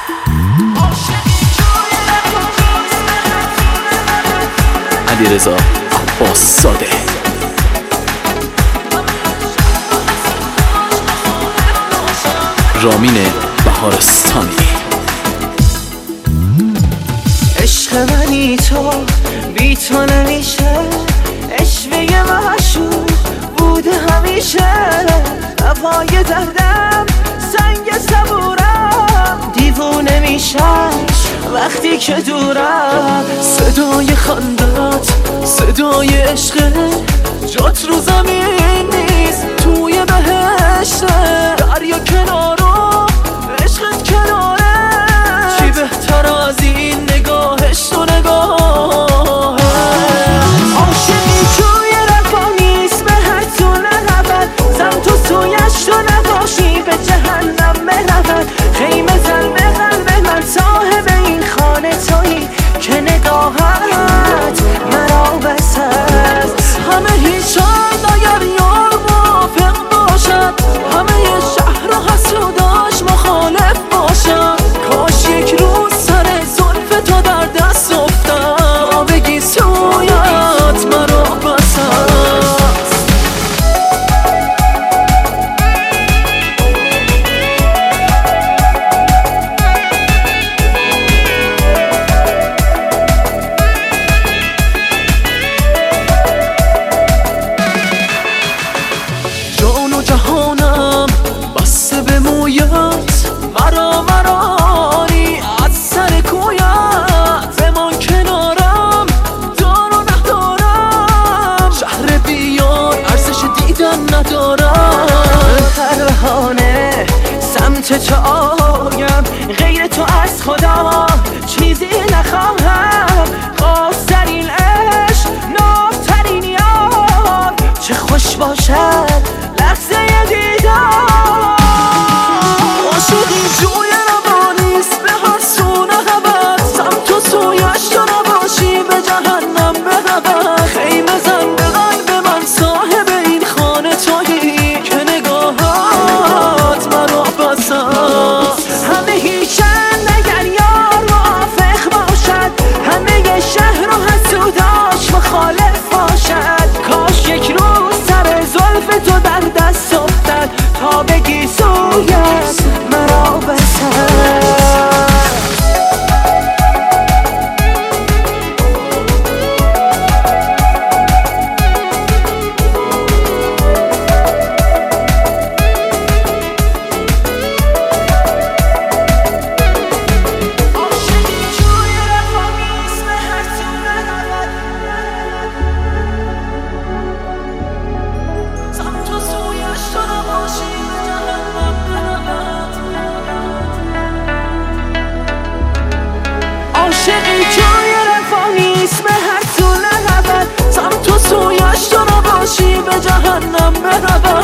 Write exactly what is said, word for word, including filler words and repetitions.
علیرضا عباس‌زاده. رامین بهارستانی. عشق منی تو، بی تو نمیشه، عشقه معشوق بوده همیشه. هوای دردم سنگ صبورم، دیوونه میشم وقتی که دورم. صدای خندت صدای عشقه، جات رو زمین نیست توی بهشته. دریا کنارو عشقت کناره، چی بهتر از این نگاهش تو نگاه. عاشقی توی رفا نیست به هر طول نبود، زم تو سویش تو نباشی به جهنم برود. خیمه زن به قلب من صاحب این خانه تویی که نگاهت مرا بس است. همه هیچ اگر یار موافق باشد، همه شهر و حسوداش مخالف باشد. کاش یک روز سر زلف تو در دست افتاد، تا بگی سویت مرا بس است. جان و جهانم بسته به مویت، مرا مرانی از سر کویت. بمان کنارم دار و ندارم، شهر بیار ارزش دیدن ندارم. پروانه سمت تو آیم، غیر تو از خدا چیزی نخواهم. خواسترین عشق نابترین یار، چه خوش باشد لحظه دیدار. عاشقی جوی روانیست به هر سو نهود، سمت و سویش تو نباشی به جهنم برود. خیمه زن به قلب من صاحب این خانه تویی که نگاهات مرا بس است. همه هیچند اگر یار موافق باشد، همه شهر و حسوداش مخالف باشد. کاش یک روز سر زلف تو در دست افتد، تا بگی سویت مرا بس است. عاشقی جای رفا نیست به هر طول نبود، سمت و سویش تو نباشی به جهنم برود.